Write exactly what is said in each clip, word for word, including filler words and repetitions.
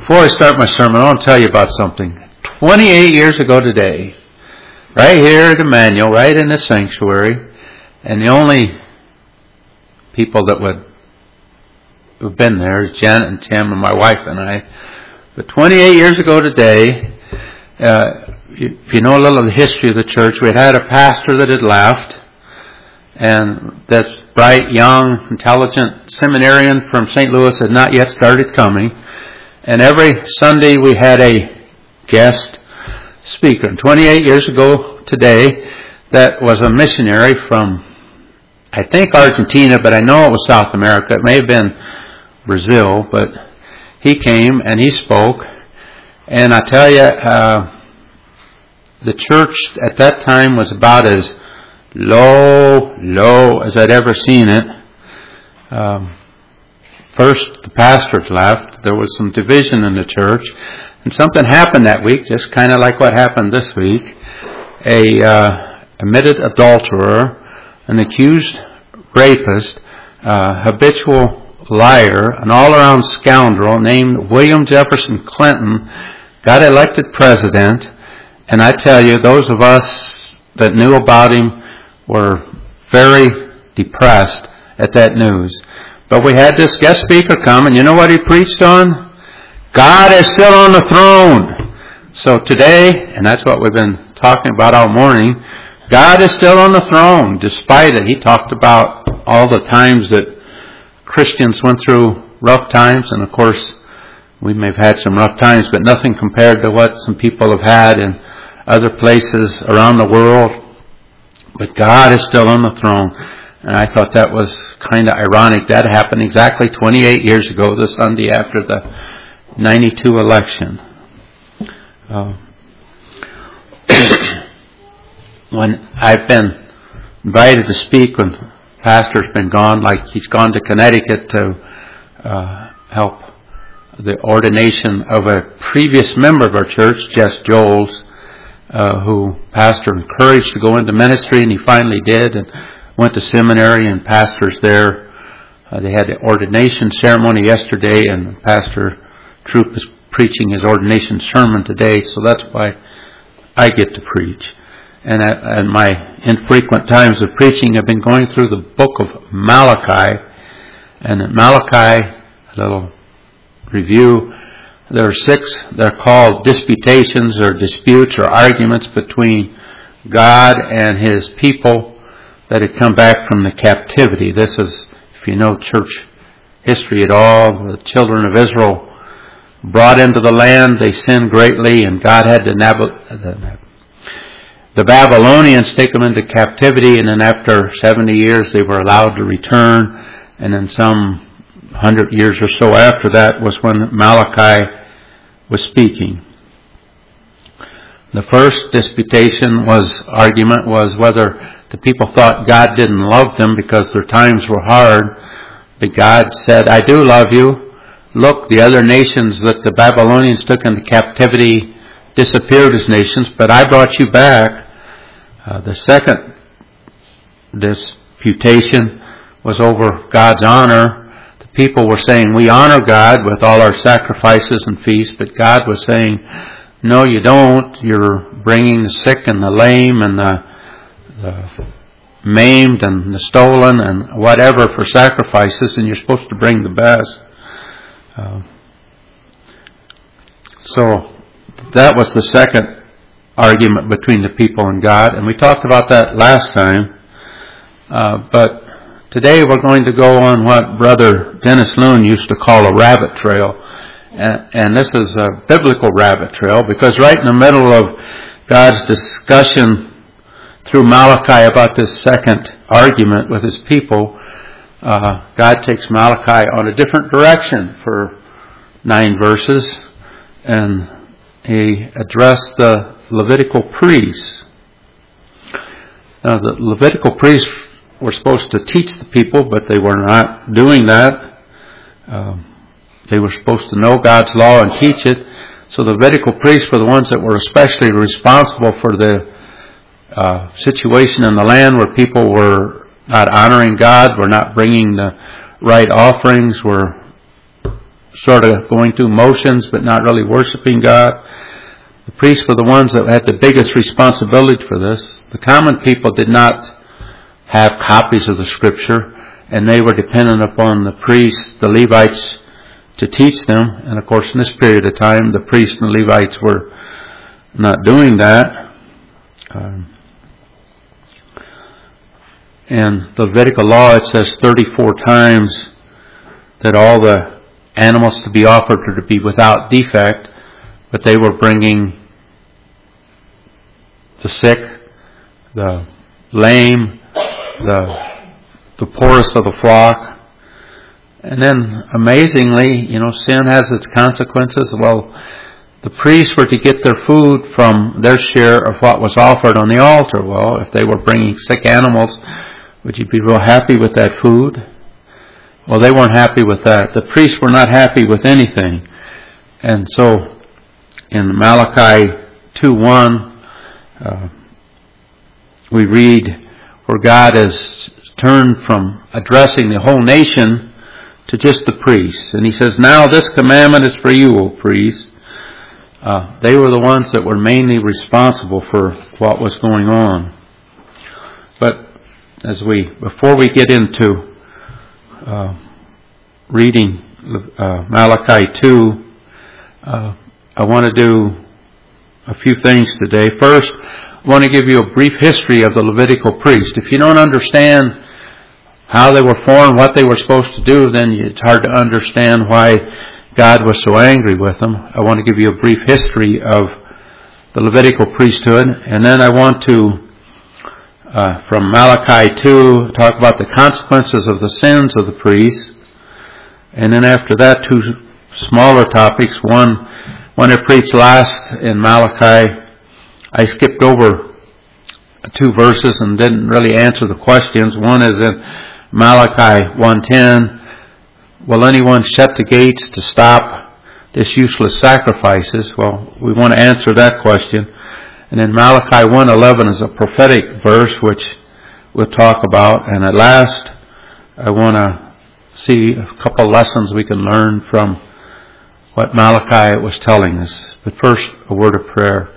Before I start my sermon, I want to tell you about something. twenty-eight years ago today, right here at Emmanuel, right in the sanctuary, and the only people that would have been there is Janet and Tim and my wife and I. But twenty-eight years ago today, uh, if you know a little of the history of the church, we had had a pastor that had left, and this bright, young, intelligent seminarian from Saint Louis had not yet started coming. And every Sunday we had a guest speaker. And twenty-eight years ago today, that was a missionary from, I think, Argentina, but I know it was South America. It may have been Brazil, but he came and he spoke. And I tell you, uh, the church at that time was about as low, low as I'd ever seen it. Um, first, the pastor left. There was some division in the church. And something happened that week, just kind of like what happened this week. A uh, admitted adulterer, an accused rapist, uh, habitual liar, an all-around scoundrel named William Jefferson Clinton got elected president. And I tell you, those of us that knew about him were very depressed at that news. But we had this guest speaker come, and you know what he preached on? God is still on the throne. So today, and that's what we've been talking about all morning, God is still on the throne. Despite it, he talked about all the times that Christians went through rough times, and of course, we may have had some rough times, but nothing compared to what some people have had in other places around the world. But God is still on the throne. And I thought that was kind of ironic. That happened exactly twenty-eight years ago, the Sunday after the ninety-two election. Uh, when I've been invited to speak when the pastor's been gone, like he's gone to Connecticut to uh, help the ordination of a previous member of our church, Jess Joels, uh, who pastor encouraged to go into ministry, and he finally did, and went to seminary and pastors there. Uh, they had the ordination ceremony yesterday, and Pastor Troop is preaching his ordination sermon today, so that's why I get to preach. And at, in my infrequent times of preaching, I've been going through the book of Malachi. And in Malachi, a little review, there are six, they're called disputations or disputes or arguments between God and His people that had come back from the captivity. This is, if you know church history at all, the children of Israel brought into the land, they sinned greatly, and God had to Nab- the, the Babylonians take them into captivity, and then after seventy years they were allowed to return, and then some hundred years or so after that was when Malachi was speaking. The first disputation was, argument was whether the people thought God didn't love them because their times were hard. But God said, I do love you. Look, the other nations that the Babylonians took into captivity disappeared as nations, but I brought you back. Uh, the second disputation was over God's honor. The people were saying, we honor God with all our sacrifices and feasts, but God was saying, no, you don't. You're bringing the sick and the lame and the the maimed and the stolen and whatever for sacrifices, and you're supposed to bring the best. Uh, so that was the second argument between the people and God, and we talked about that last time. Uh, but today we're going to go on what Brother Dennis Loon used to call a rabbit trail. And, and this is a biblical rabbit trail, because right in the middle of God's discussion through Malachi about this second argument with His people, uh, God takes Malachi on a different direction for nine verses, and He addressed the Levitical priests. Now, the Levitical priests were supposed to teach the people, but they were not doing that. Um, they were supposed to know God's law and teach it. So the Levitical priests were the ones that were especially responsible for the Uh, situation in the land where people were not honoring God, were not bringing the right offerings, were sort of going through motions but not really worshiping God. The priests were the ones that had the biggest responsibility for this. The common people did not have copies of the Scripture, and they were dependent upon the priests, the Levites, to teach them. And of course, in this period of time, the priests and Levites were not doing that. Um, in the Levitical law, it says thirty-four times that all the animals to be offered are to be without defect, but they were bringing the sick, the lame, the the poorest of the flock. And then, amazingly, you know, sin has its consequences. Well, the priests were to get their food from their share of what was offered on the altar. Well, if they were bringing sick animals, would you be real happy with that food? Well, they weren't happy with that. The priests were not happy with anything. And so, in Malachi two one, uh, we read where God has turned from addressing the whole nation to just the priests. And He says, "Now this commandment is for you, O priests." Uh, they were the ones that were mainly responsible for what was going on. But as we, before we get into uh, reading uh, Malachi two, uh, I want to do a few things today. First, I want to give you a brief history of the Levitical priest. If you don't understand how they were formed, what they were supposed to do, then it's hard to understand why God was so angry with them. I want to give you a brief history of the Levitical priesthood, and then I want to, uh, from Malachi two, talk about the consequences of the sins of the priests, and then after that, two smaller topics. One, when I preached last in Malachi, I skipped over two verses and didn't really answer the questions. One is in Malachi one ten, will anyone shut the gates to stop this useless sacrifices? Well, we want to answer that question. And then Malachi one eleven is a prophetic verse which we'll talk about. And at last, I want to see a couple lessons we can learn from what Malachi was telling us. But first, a word of prayer.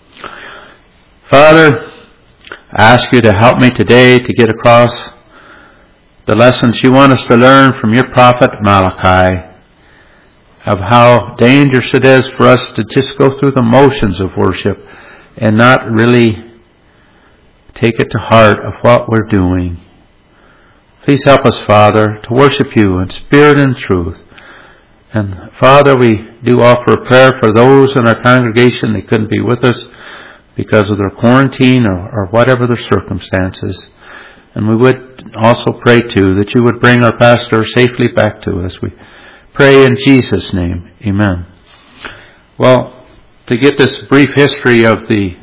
Father, I ask you to help me today to get across the lessons you want us to learn from your prophet Malachi, of how dangerous it is for us to just go through the motions of worship and not really take it to heart of what we're doing. Please help us, Father, to worship you in spirit and truth. And Father, we do offer a prayer for those in our congregation that couldn't be with us because of their quarantine or, or whatever their circumstances. And we would also pray, too, that you would bring our pastor safely back to us. We pray in Jesus' name. Amen. Well, to get this brief history of the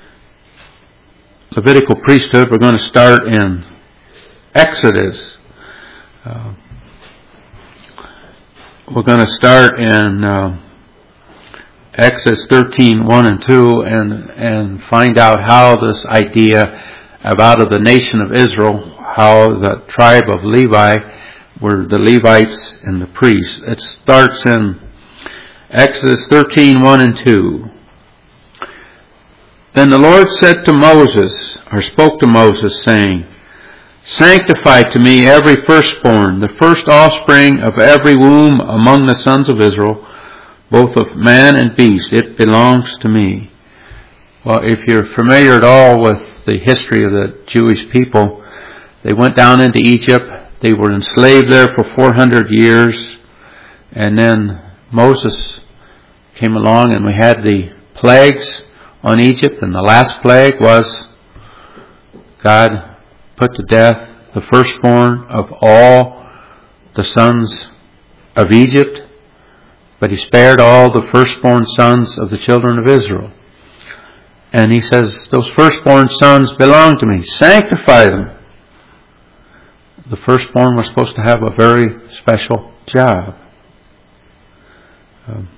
Levitical priesthood, we're going to start in Exodus. Uh, we're going to start in uh, Exodus thirteen, one and two, and, and find out how this idea of out of the nation of Israel, how the tribe of Levi were the Levites and the priests. It starts in Exodus thirteen, one and two. Then the Lord said to Moses, or spoke to Moses, saying, "Sanctify to me every firstborn, the first offspring of every womb among the sons of Israel, both of man and beast. It belongs to me." Well, if you're familiar at all with the history of the Jewish people, they went down into Egypt. They were enslaved there for four hundred years. And then Moses came along and we had the plagues on Egypt. And the last plague was God put to death the firstborn of all the sons of Egypt. But He spared all the firstborn sons of the children of Israel. And He says, those firstborn sons belong to me. Sanctify them. The firstborn was supposed to have a very special job. Um,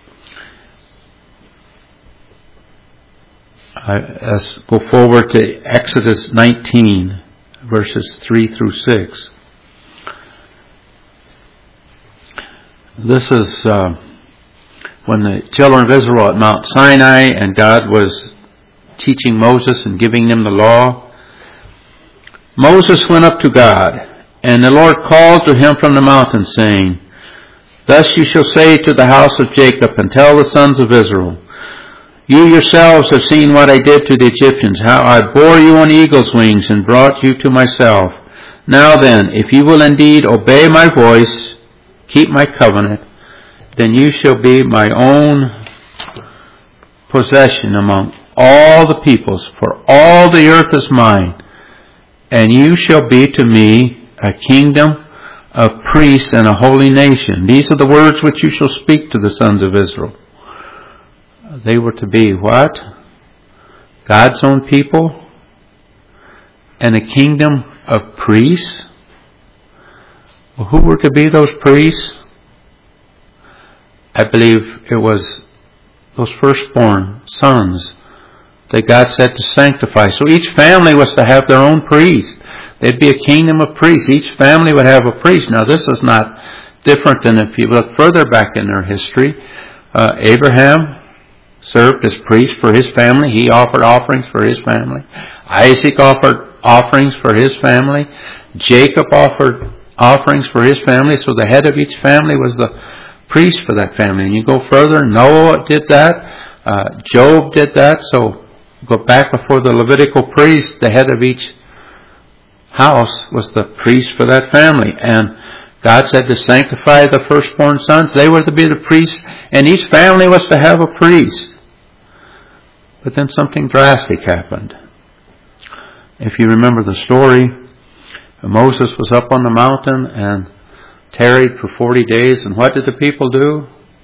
I, let's go forward to Exodus nineteen, verses three through six. This is uh, when the children of Israel at Mount Sinai, and God was teaching Moses and giving them the law. Moses went up to God, and the Lord called to him from the mountain, saying, Thus you shall say to the house of Jacob, and tell the sons of Israel, You yourselves have seen what I did to the Egyptians, how I bore you on eagle's wings and brought you to myself. Now then, if you will indeed obey my voice, keep my covenant, then you shall be my own possession among all the peoples, for all the earth is mine, and you shall be to me a kingdom of priests and a holy nation. These are the words which you shall speak to the sons of Israel. They were to be what? God's own people and a kingdom of priests. Well, who were to be those priests? I believe it was those firstborn sons that God said to sanctify. So each family was to have their own priest. They'd be a kingdom of priests. Each family would have a priest. Now this is not different than if you look further back in their history. Uh, Abraham served as priest for his family. He offered offerings for his family. Isaac offered offerings for his family. Jacob offered offerings for his family. So the head of each family was the priest for that family. And you go further, Noah did that. Uh, Job did that. So go back before the Levitical priest, the head of each house was the priest for that family. And God said to sanctify the firstborn sons. They were to be the priests, and each family was to have a priest. But then something drastic happened. If you remember the story, Moses was up on the mountain and tarried for forty days. And what did the people do?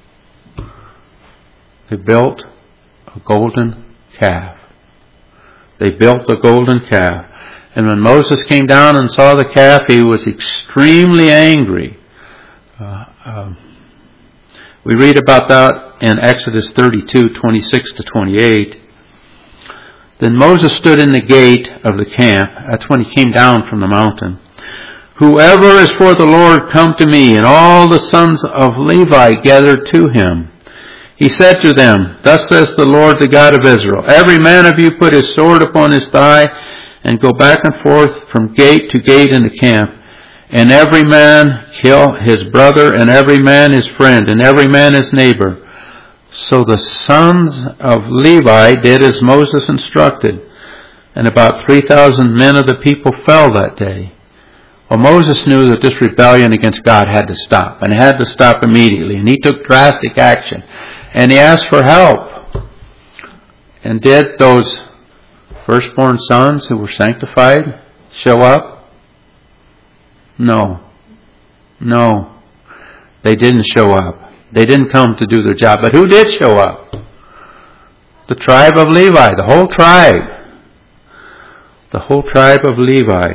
They built a golden calf. They built a golden calf. And when Moses came down and saw the calf, he was extremely angry. Uh, uh, we read about that in Exodus thirty-two, twenty-six to twenty-eight. Then Moses stood in the gate of the camp. That's when he came down from the mountain. Whoever is for the Lord, come to me. And all the sons of Levi gathered to him. He said to them, Thus says the Lord, the God of Israel, every man of you put his sword upon his thigh, and go back and forth from gate to gate in the camp. And every man kill his brother, and every man his friend, and every man his neighbor. So the sons of Levi did as Moses instructed. And about three thousand men of the people fell that day. Well, Moses knew that this rebellion against God had to stop, and it had to stop immediately. And he took drastic action. And he asked for help. And did those firstborn sons who were sanctified show up? No. No. They didn't show up. They didn't come to do their job. But who did show up? The tribe of Levi. The whole tribe. The whole tribe of Levi.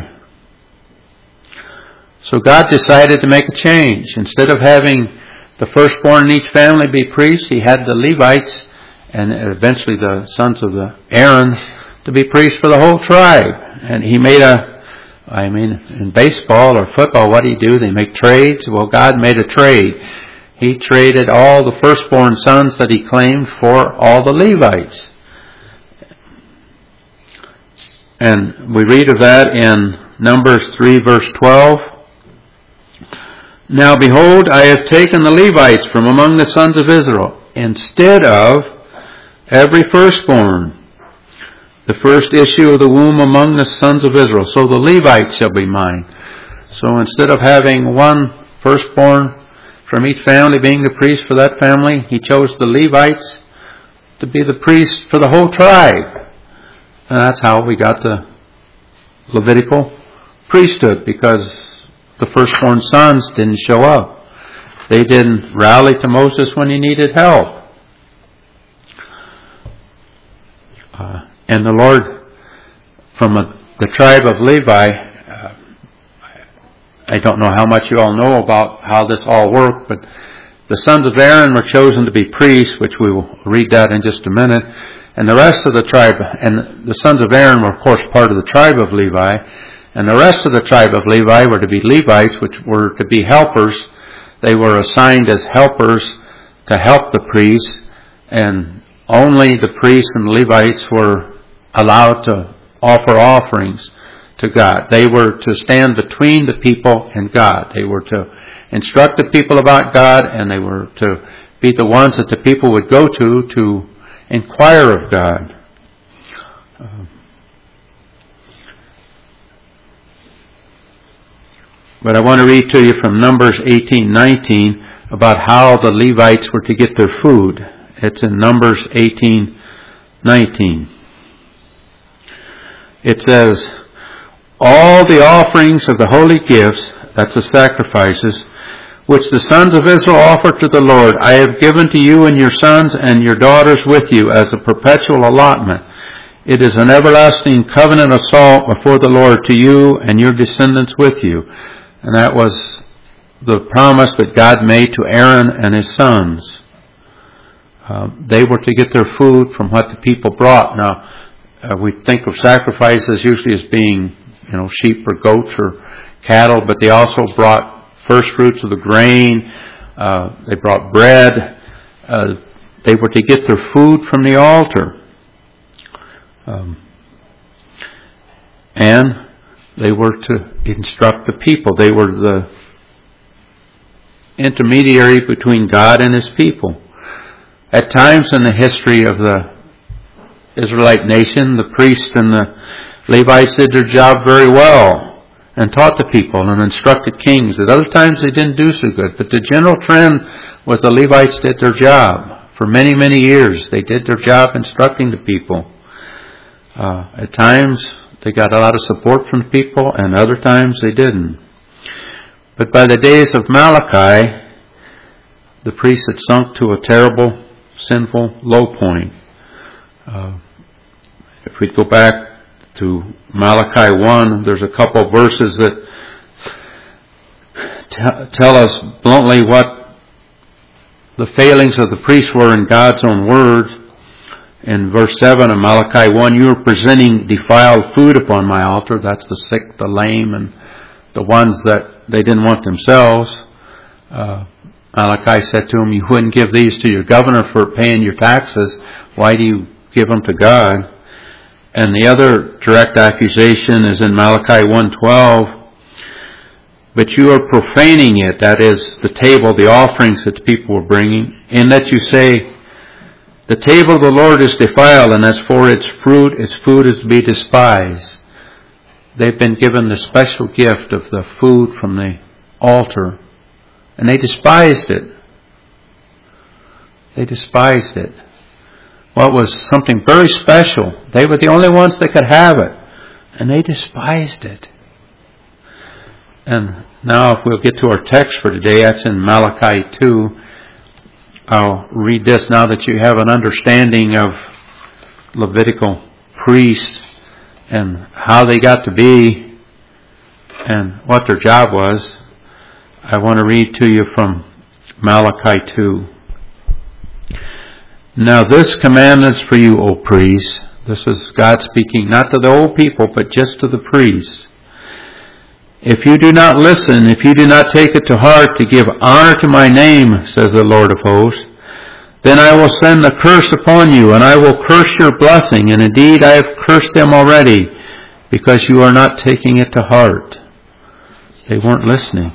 So God decided to make a change. Instead of having the firstborn in each family be priests, he had the Levites and eventually the sons of the Aaron to be priests for the whole tribe. And he made a, I mean, in baseball or football, what do you do? They make trades. Well, God made a trade. He traded all the firstborn sons that he claimed for all the Levites. And we read of that in Numbers three, verse twelve. Now behold, I have taken the Levites from among the sons of Israel, instead of every firstborn, the first issue of the womb among the sons of Israel. So the Levites shall be mine. So instead of having one firstborn from each family being the priest for that family, he chose the Levites to be the priest for the whole tribe. And that's how we got the Levitical priesthood, because the firstborn sons didn't show up. They didn't rally to Moses when he needed help. Uh, and the Lord, from a, the tribe of Levi, uh, I don't know how much you all know about how this all worked, but the sons of Aaron were chosen to be priests, which we will read that in just a minute. And the rest of the tribe, and the sons of Aaron were of course part of the tribe of Levi, and the rest of the tribe of Levi were to be Levites, which were to be helpers they were assigned as helpers to help the priests, and only the priests and Levites were allowed to offer offerings to God. They were to stand between the people and God. They were to instruct the people about God, and they were to be the ones that the people would go to to inquire of God. Uh, but I want to read to you from Numbers eighteen nineteen about how the Levites were to get their food. It's in Numbers eighteen nineteen. It says, all the offerings of the holy gifts, that's the sacrifices, which the sons of Israel offer to the Lord, I have given to you and your sons and your daughters with you as a perpetual allotment. It is an everlasting covenant of salt before the Lord to you and your descendants with you. And that was the promise that God made to Aaron and his sons. Uh, they were to get their food from what the people brought. Now, uh, we think of sacrifices usually as being, you know, sheep or goats or cattle, but they also brought first fruits of the grain. Uh, they brought bread. Uh, they were to get their food from the altar. Um, and they were to instruct the people. They were the intermediary between God and His people. At times in the history of the Israelite nation, the priests and the Levites did their job very well and taught the people and instructed kings. At other times they didn't do so good. But the general trend was the Levites did their job. For many, many years they did their job instructing the people. Uh, at times they got a lot of support from the people, and other times they didn't. But by the days of Malachi, the priests had sunk to a terrible, sinful low point. Uh, if we go back to Malachi one, there's a couple of verses that t- tell us bluntly what the failings of the priests were in God's own word. In verse seven of Malachi one, you are presenting defiled food upon my altar. That's the sick, the lame, and the ones that they didn't want themselves. Uh, Malachi said to him, you wouldn't give these to your governor for paying your taxes. Why do you give them to God? And the other direct accusation is in Malachi one twelve. But you are profaning it, that is, the table, the offerings that the people were bringing, in that you say, the table of the Lord is defiled, and as for its fruit, its food is to be despised. They've been given the special gift of the food from the altar, and they despised it. They despised it. What was something very special. They were the only ones that could have it, and they despised it. And now if we'll get to our text for today, that's in Malachi two. I'll read this now that you have an understanding of Levitical priests and how they got to be and what their job was. I want to read to you from Malachi two. Now this commandment is for you, O priests. This is God speaking not to the old people, but just to the priests. If you do not listen, if you do not take it to heart to give honor to my name, says the Lord of hosts, then I will send a curse upon you, and I will curse your blessing. And indeed I have cursed them already, because you are not taking it to heart. They weren't listening.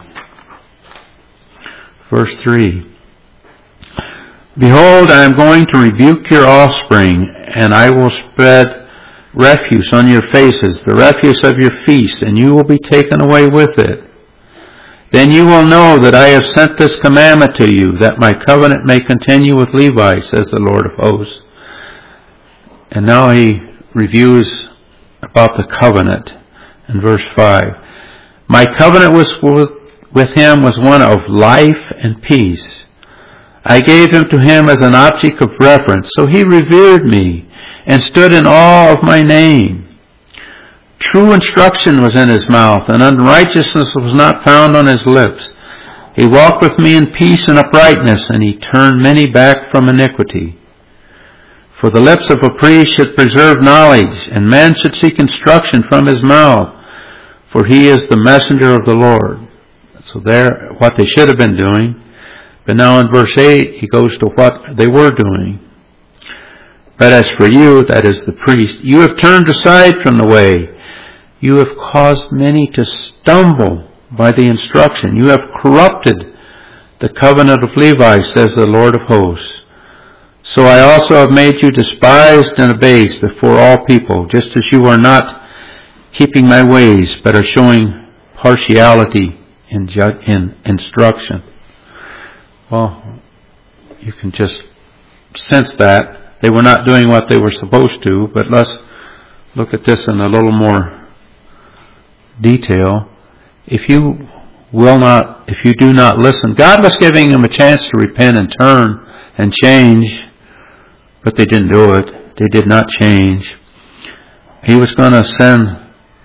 Verse three. Behold, I am going to rebuke your offspring, and I will spread refuse on your faces, the refuse of your feast, and you will be taken away with it. Then you will know that I have sent this commandment to you, that my covenant may continue with Levi, says the Lord of hosts. And now he reviews about the covenant in verse five. My covenant was with, with him was one of life and peace. I gave him to him as an object of reverence, so he revered me and stood in awe of my name. True instruction was in his mouth, and unrighteousness was not found on his lips. He walked with me in peace and uprightness, and he turned many back from iniquity. For the lips of a priest should preserve knowledge, and man should seek instruction from his mouth, for he is the messenger of the Lord. So there, what they should have been doing. But now in verse eight, he goes to what they were doing. But as for you, that is the priest, you have turned aside from the way. You have caused many to stumble by the instruction. You have corrupted the covenant of Levi, says the Lord of hosts. So I also have made you despised and abased before all people, just as you are not keeping my ways, but are showing partiality in, ju- in instruction. Well, you can just sense that. They were not doing what they were supposed to, but let's look at this in a little more detail. If you will not, if you do not listen, God was giving them a chance to repent and turn and change, but they didn't do it. They did not change. He was going to send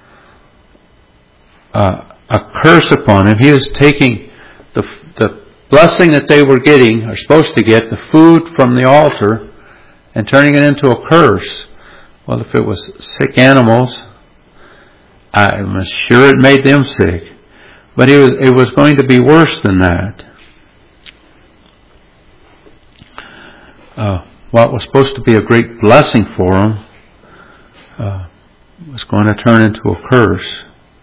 uh, a curse upon him. He was taking the the blessing that they were getting, or supposed to get, the food from the altar, and turning it into a curse. Well, if it was sick animals, I'm sure it made them sick. But it was, it was going to be worse than that. Uh, what was supposed to be a great blessing for them uh, was going to turn into a curse.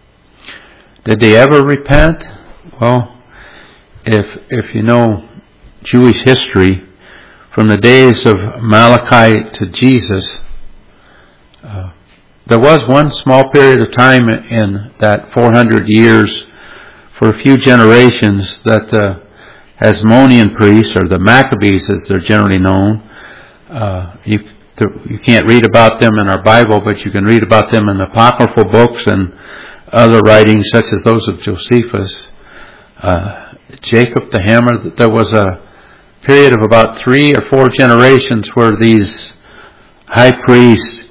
Did they ever repent? Well, if if you know Jewish history, from the days of Malachi to Jesus, uh, there was one small period of time in that four hundred years, for a few generations, that the Hasmonean priests, or the Maccabees as they're generally known, uh, you, you can't read about them in our Bible, but you can read about them in the apocryphal books and other writings such as those of Josephus. Uh, Jacob the Hammer, there was a period of about three or four generations where these high priests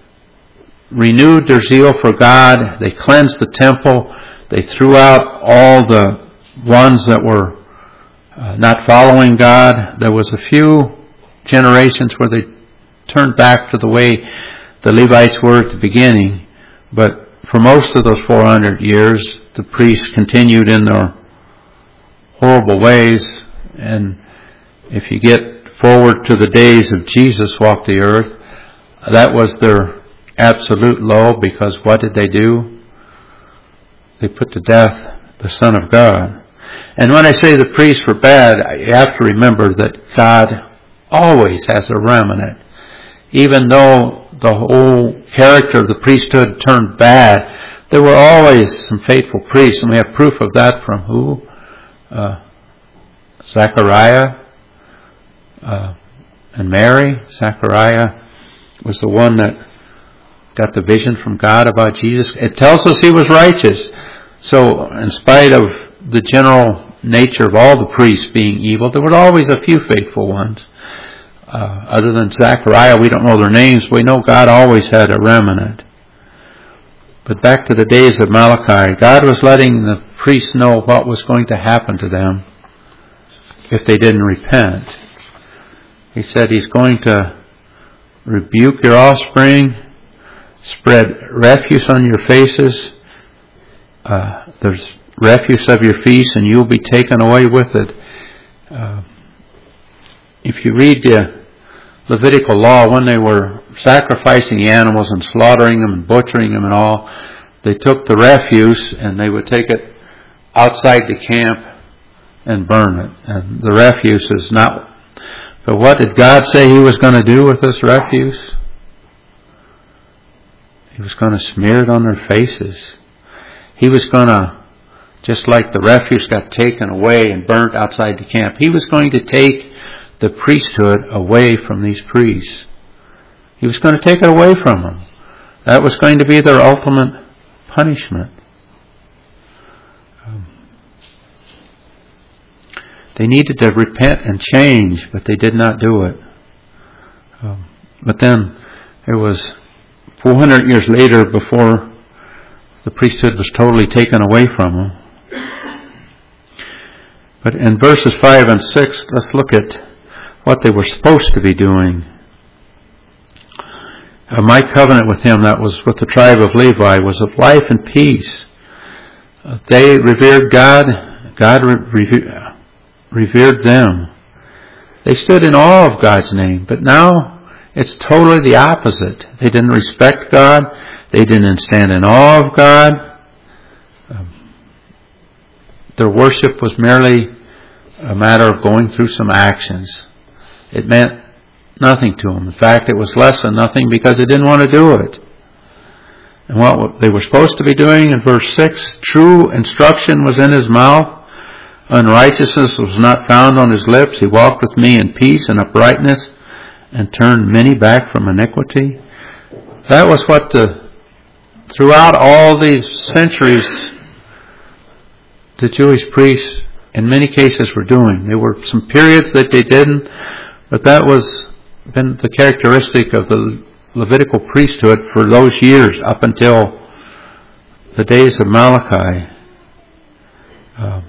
renewed their zeal for God. They cleansed the temple. They threw out all the ones that were uh, not following God. There was a few generations where they turned back to the way the Levites were at the beginning. But for most of those four hundred years, the priests continued in their horrible ways. And if you get forward to the days of Jesus walked the earth, that was their absolute low, because what did they do? They put to death the Son of God. And when I say the priests were bad, you have to remember that God always has a remnant. Even though the whole character of the priesthood turned bad, there were always some faithful priests, and we have proof of that from who? Uh, Zechariah uh, and Mary. Zechariah was the one that got the vision from God about Jesus. It tells us he was righteous. So in spite of the general nature of all the priests being evil, there were always a few faithful ones. Uh, other than Zechariah, we don't know their names. We know God always had a remnant. But back to the days of Malachi, God was letting the priests know what was going to happen to them if they didn't repent. He said he's going to rebuke your offspring, spread refuse on your faces. Uh, there's refuse of your feast, and you'll be taken away with it. Uh, if you read the Levitical law, when they were sacrificing the animals and slaughtering them and butchering them and all, they took the refuse and they would take it outside the camp and burn it. And the refuse is not... But what did God say he was going to do with this refuse? He was going to smear it on their faces. He was going to, just like the refuse got taken away and burnt outside the camp, he was going to take the priesthood away from these priests. He was going to take it away from them. That was going to be their ultimate punishment. Um, they needed to repent and change, but they did not do it. Um, but then it was four hundred years later before the priesthood was totally taken away from them. But in verses five and six, let's look at what they were supposed to be doing. Uh, my covenant with him, that was with the tribe of Levi, was of life and peace. Uh, they revered God God re- revered them. They stood in awe of God's name, but now it's totally the opposite. They didn't respect God. They didn't stand in awe of God. Um, their worship was merely a matter of going through some actions. It meant nothing to them. In fact, it was less than nothing because they didn't want to do it. And what they were supposed to be doing in verse six, true instruction was in his mouth. Unrighteousness was not found on his lips. He walked with me in peace and uprightness and turned many back from iniquity. That was what the, throughout all these centuries, the Jewish priests in many cases were doing. There were some periods that they didn't, but that was been the characteristic of the Levitical priesthood for those years up until the days of Malachi. Um,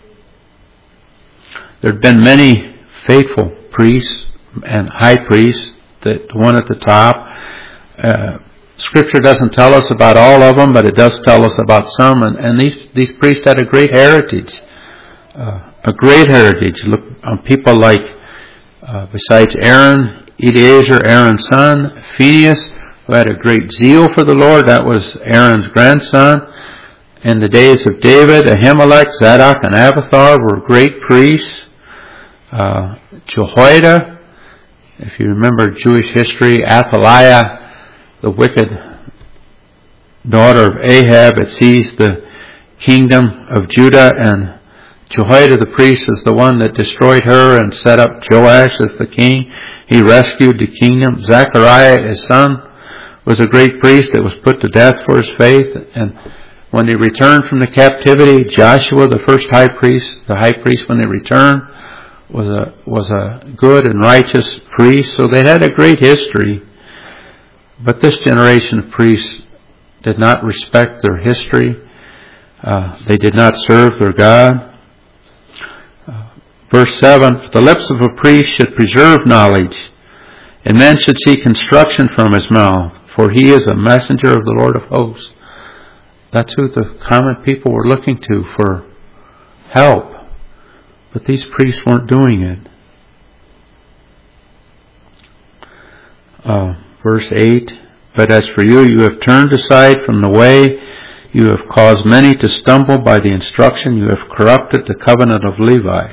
there had been many faithful priests and high priests, that the one at the top. Uh, Scripture doesn't tell us about all of them, but it does tell us about some. And, and these these priests had a great heritage, uh, a great heritage. Look on people like, uh, besides Aaron, Eleazar, Aaron's son, Phinehas, who had a great zeal for the Lord. That was Aaron's grandson. In the days of David, Ahimelech, Zadok, and Abiathar were great priests. Uh, Jehoiada, if you remember Jewish history, Athaliah, the wicked daughter of Ahab, had seized the kingdom of Judah, and Jehoiada the priest is the one that destroyed her and set up Joash as the king. He rescued the kingdom. Zechariah, his son, was a great priest that was put to death for his faith. And when they returned from the captivity, Joshua, the first high priest, the high priest when they returned, was a was a good and righteous priest. So they had a great history. But this generation of priests did not respect their history. Uh, they did not serve their God. Uh, verse seven, the lips of a priest should preserve knowledge, and men should seek instruction from his mouth, for he is a messenger of the Lord of hosts. That's who the common people were looking to for help. But these priests weren't doing it. Uh, verse eight, but as for you, you have turned aside from the way. You have caused many to stumble by the instruction. You have corrupted the covenant of Levi.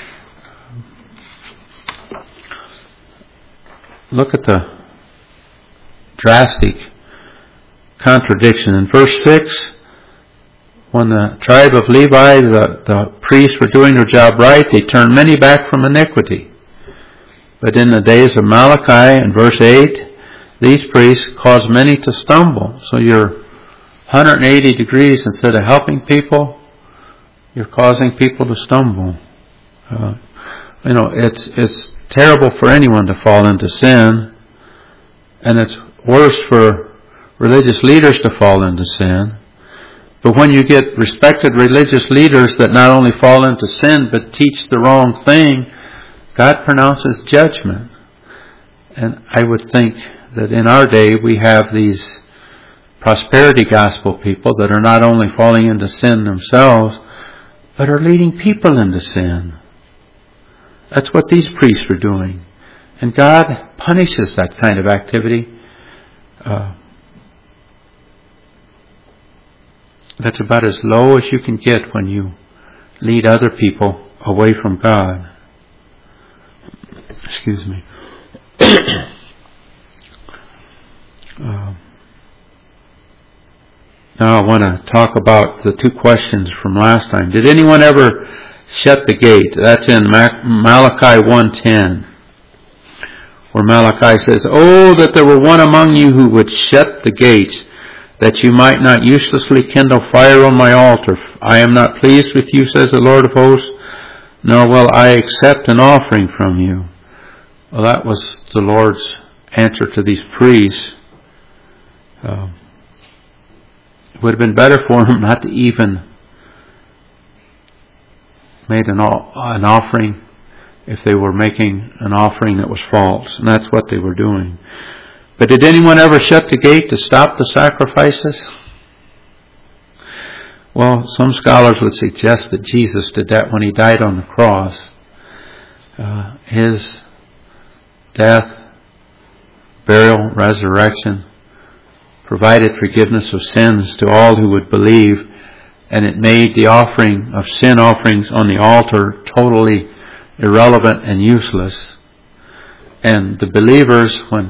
Look at the drastic contradiction. In verse six, when the tribe of Levi, the, the priests were doing their job right, they turned many back from iniquity. But in the days of Malachi, in verse eight, these priests caused many to stumble. So you're one hundred eighty degrees. Instead of helping people, you're causing people to stumble. Uh, you know, it's it's terrible for anyone to fall into sin, and it's worse for religious leaders to fall into sin. But when you get respected religious leaders that not only fall into sin but teach the wrong thing, God pronounces judgment. And I would think that in our day we have these prosperity gospel people that are not only falling into sin themselves, but are leading people into sin. That's what these priests were doing. And God punishes that kind of activity. Uh, that's about as low as you can get when you lead other people away from God. Excuse me. uh, now I want to talk about the two questions from last time. Did anyone ever shut the gate? That's in Malachi one ten, where Malachi says, "Oh, that there were one among you who would shut the gates, that you might not uselessly kindle fire on my altar. I am not pleased with you, says the Lord of hosts, nor will I accept an offering from you." Well, that was the Lord's answer to these priests. Uh, it would have been better for him not to even made an, an offering if they were making an offering that was false. And that's what they were doing. But did anyone ever shut the gate to stop the sacrifices? Well, some scholars would suggest that Jesus did that when He died on the cross. Uh, his death, burial, resurrection provided forgiveness of sins to all who would believe, and it made the offering of sin offerings on the altar totally irrelevant and useless. And the believers, when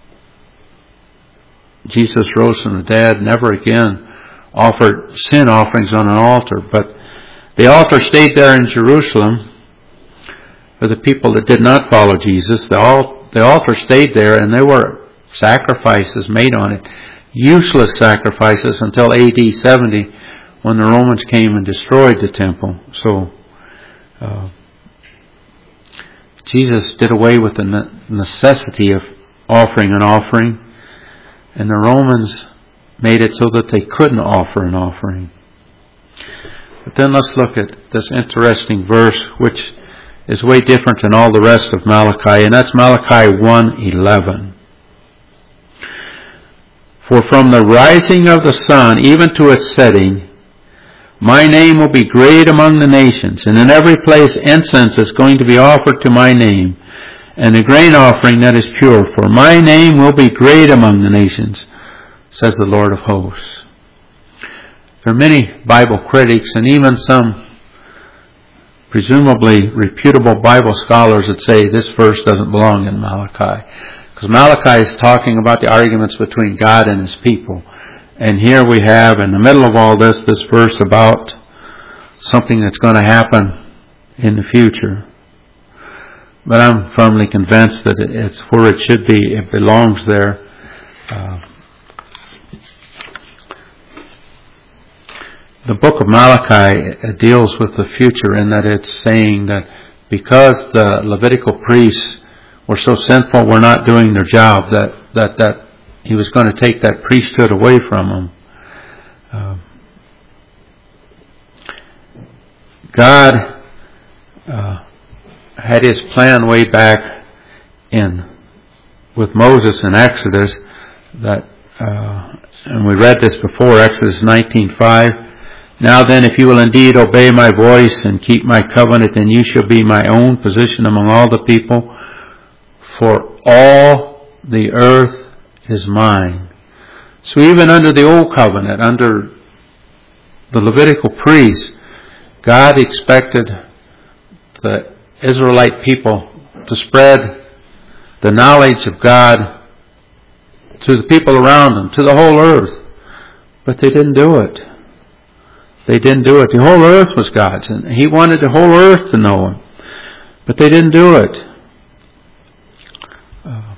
Jesus rose from the dead, never again offered sin offerings on an altar. But the altar stayed there in Jerusalem for the people that did not follow Jesus. The, al- the altar stayed there, and there were sacrifices made on it. Useless sacrifices until A D seventy, when the Romans came and destroyed the temple. So uh, Jesus did away with the necessity of offering an offering, and the Romans made it so that they couldn't offer an offering. But then let's look at this interesting verse, which is way different than all the rest of Malachi, and that's Malachi one eleven. For from the rising of the sun even to its setting, my name will be great among the nations, and in every place incense is going to be offered to my name, and a grain offering that is pure. For my name will be great among the nations, says the Lord of hosts. There are many Bible critics and even some presumably reputable Bible scholars that say this verse doesn't belong in Malachi. Because Malachi is talking about the arguments between God and His people. And here we have, in the middle of all this, this verse about something that's going to happen in the future. But I'm firmly convinced that it's where it should be. It belongs there. Uh, the book of Malachi deals with the future in that it's saying that because the Levitical priests were so sinful, were not doing their job, that that, that He was going to take that priesthood away from them. Uh, God uh, had His plan way back in with Moses in Exodus. That uh, and we read this before, Exodus nineteen five. Now then, if you will indeed obey my voice and keep my covenant, then you shall be my own possession among all the people. For all the earth is mine. So even under the old covenant, under the Levitical priests, God expected the Israelite people to spread the knowledge of God to the people around them, to the whole earth. But they didn't do it. They didn't do it. The whole earth was God's, and He wanted the whole earth to know Him. But they didn't do it. Uh,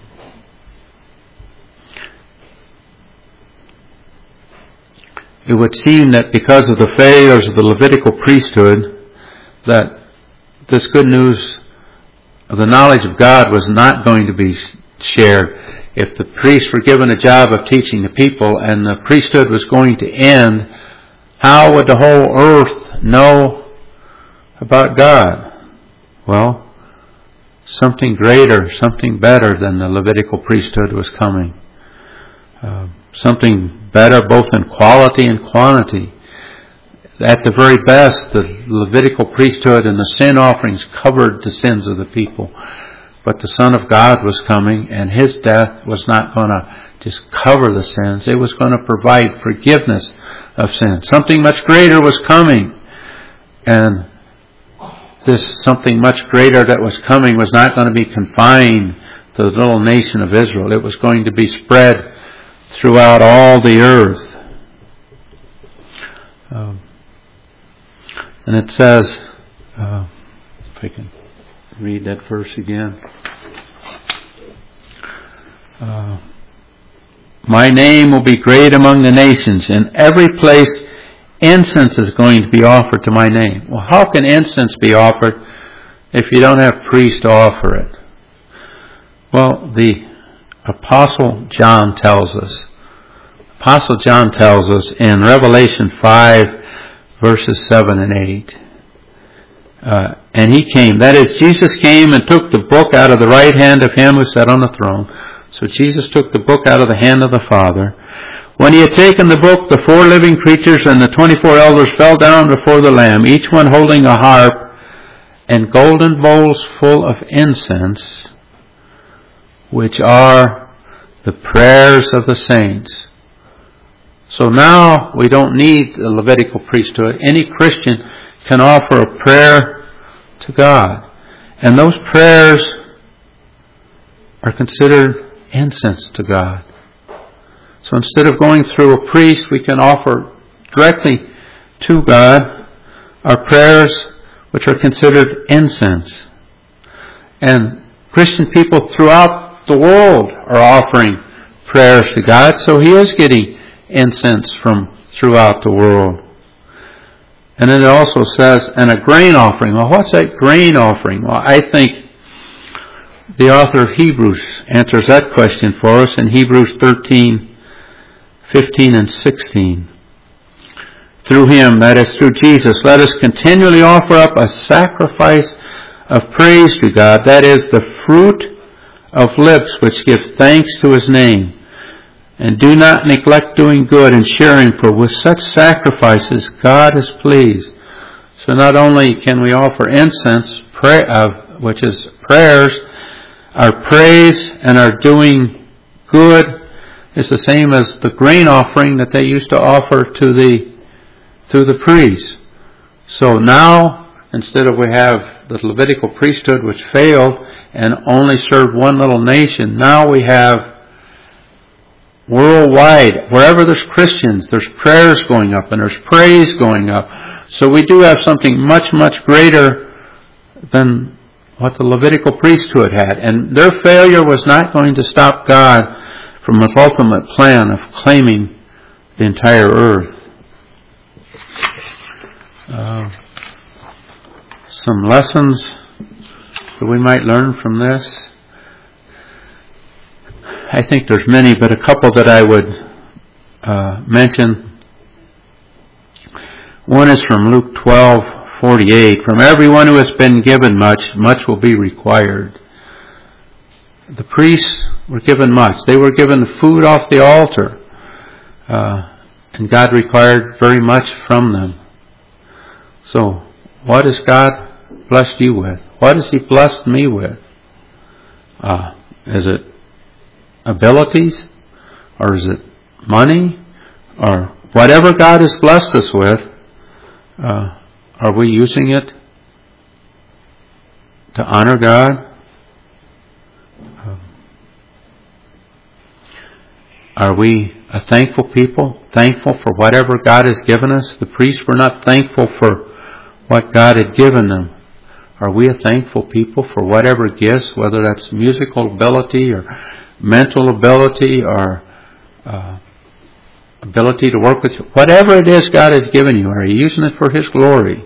it would seem that because of the failures of the Levitical priesthood, that this good news of the knowledge of God was not going to be shared. If the priests were given a job of teaching the people and the priesthood was going to end, how would the whole earth know about God? Well, something greater, something better than the Levitical priesthood was coming. Uh, something better both in quality and quantity. At the very best, the Levitical priesthood and the sin offerings covered the sins of the people. But the Son of God was coming, and His death was not going to just cover the sins. It was going to provide forgiveness of sin. Something much greater was coming. And this something much greater that was coming was not going to be confined to the little nation of Israel. It was going to be spread throughout all the earth. Um, and it says, uh, if I can read that verse again. Uh, My name will be great among the nations. In every place, incense is going to be offered to my name. Well, how can incense be offered if you don't have priests to offer it? Well, the Apostle John tells us. Apostle John tells us in Revelation five, verses seven and eight. Uh, and he came, that is, Jesus came and took the book out of the right hand of Him who sat on the throne. So Jesus took the book out of the hand of the Father. When he had taken the book, the four living creatures and the twenty-four elders fell down before the Lamb, each one holding a harp and golden bowls full of incense, which are the prayers of the saints. So now we don't need the Levitical priesthood. Any Christian can offer a prayer to God. And those prayers are considered incense to God. So instead of going through a priest, we can offer directly to God our prayers, which are considered incense. And Christian people throughout the world are offering prayers to God, so He is getting incense from throughout the world. And then it also says, and a grain offering. Well, what's that grain offering? Well, I think the author of Hebrews answers that question for us in Hebrews thirteen, fifteen, and sixteen. Through Him, that is through Jesus, let us continually offer up a sacrifice of praise to God, that is the fruit of lips which give thanks to His name. And do not neglect doing good and sharing, for with such sacrifices God is pleased. So not only can we offer incense, pray, uh, which is prayers, our praise and our doing good is the same as the grain offering that they used to offer to the to the priests. So now, instead of we have the Levitical priesthood which failed and only served one little nation, now we have worldwide, wherever there's Christians, there's prayers going up and there's praise going up. So we do have something much, much greater than what the Levitical priesthood had. And their failure was not going to stop God from His ultimate plan of claiming the entire earth. Uh, some lessons that we might learn from this. I think there's many, but a couple that I would uh, mention. One is from Luke twelve forty-eight. From everyone who has been given much, much will be required. The priests were given much. They were given the food off the altar. Uh, and God required very much from them. So, what has God blessed you with? What has He blessed me with? Uh, is it abilities? Or is it money? Or whatever God has blessed us with, uh, are we using it to honor God? Um, are we a thankful people? Thankful for whatever God has given us? The priests were not thankful for what God had given them. Are we a thankful people for whatever gifts, whether that's musical ability or mental ability or uh, ability to work with you? Whatever it is God has given you, are you using it for His glory?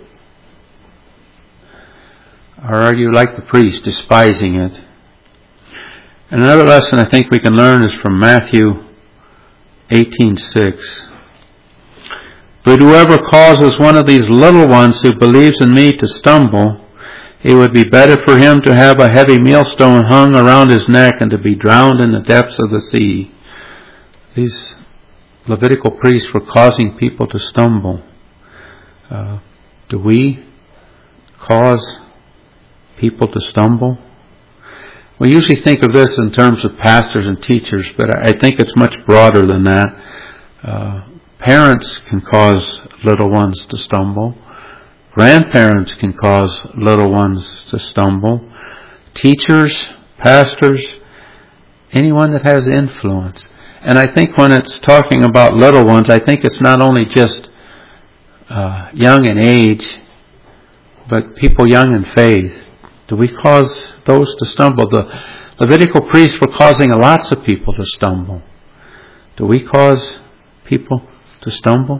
Or are you like the priest, despising it? And another lesson I think we can learn is from Matthew eighteen six. But whoever causes one of these little ones who believes in me to stumble, it would be better for him to have a heavy millstone hung around his neck and to be drowned in the depths of the sea. These Levitical priests were causing people to stumble. Uh, do we cause people to stumble? We usually think of this in terms of pastors and teachers, but I think it's much broader than that. Uh, parents can cause little ones to stumble. Grandparents can cause little ones to stumble. Teachers, pastors, anyone that has influence. And I think when it's talking about little ones, I think it's not only just uh, young in age, but people young in faith. Do we cause those to stumble? The Levitical priests were causing lots of people to stumble. Do we cause people to stumble?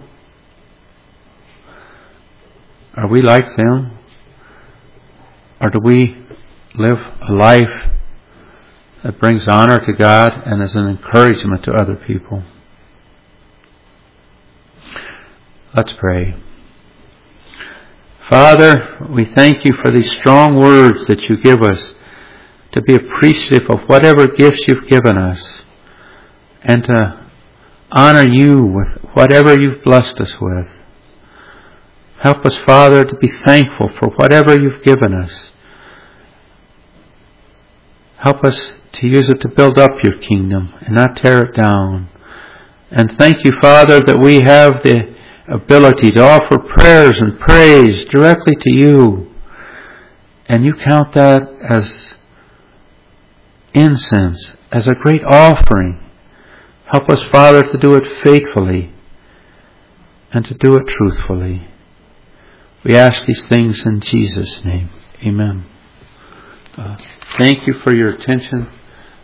Are we like them? Or do we live a life that brings honor to God and is an encouragement to other people? Let's pray. Father, we thank you for these strong words that you give us to be appreciative of whatever gifts you've given us and to honor you with whatever you've blessed us with. Help us, Father, to be thankful for whatever you've given us. Help us to use it to build up your kingdom and not tear it down. And thank you, Father, that we have the ability to offer prayers and praise directly to you. And you count that as incense, as a great offering. Help us, Father, to do it faithfully and to do it truthfully. We ask these things in Jesus' name. Amen. Uh, thank you for your attention.